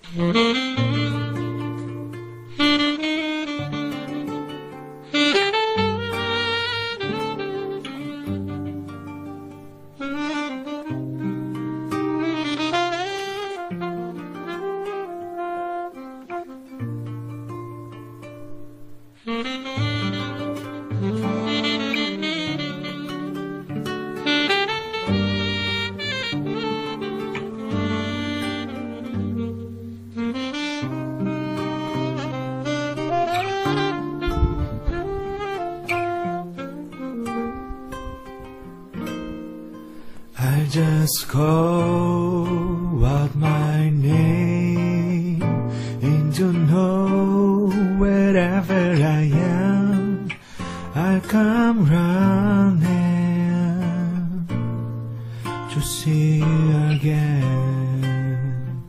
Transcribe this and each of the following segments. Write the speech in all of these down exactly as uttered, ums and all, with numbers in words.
I just call out my name and to know wherever I am, I'll come running to see you again.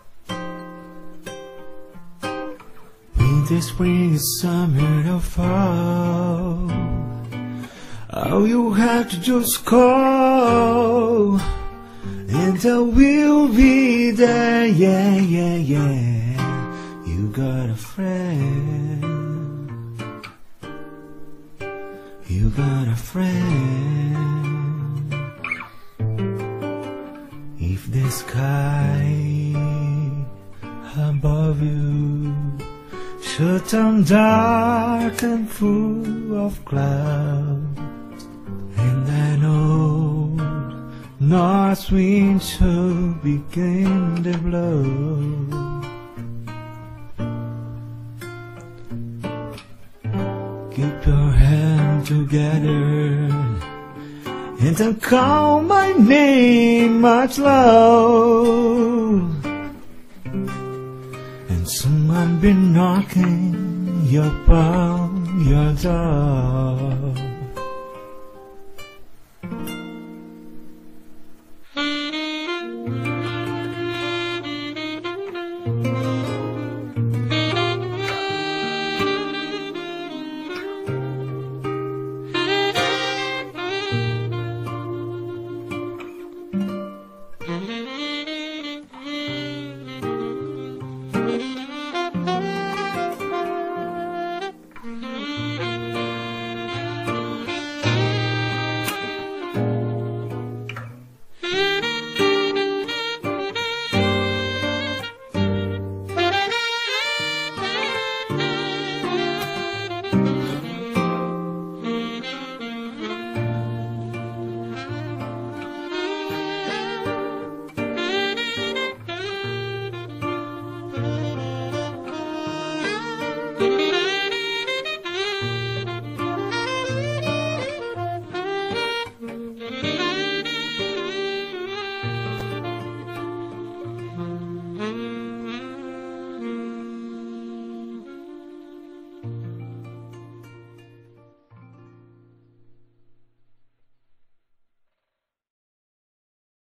Winter, spring, summer or fall, all you have to just call, and I will be there, yeah, yeah, yeah. You got a friend, you got a friend. If the sky above you should turn dark and full of clouds, and an old north wind shall begin to blow, keep your hand together and don't call my name much low, and someone be knocking upon your door.